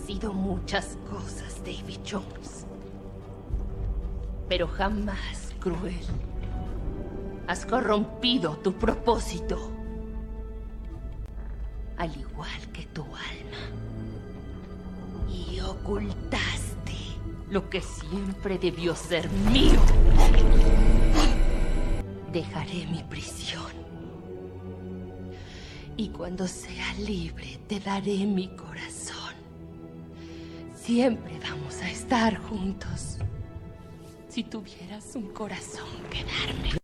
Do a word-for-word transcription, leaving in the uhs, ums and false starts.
sido muchas cosas, Davy Jones. Pero jamás cruel. Has corrompido tu propósito. Al igual que tu alma. Y ocultaste lo que siempre debió ser mío. Dejaré mi prisión. Y cuando sea libre, te daré mi corazón. Siempre vamos a estar juntos. Si tuvieras un corazón que darme.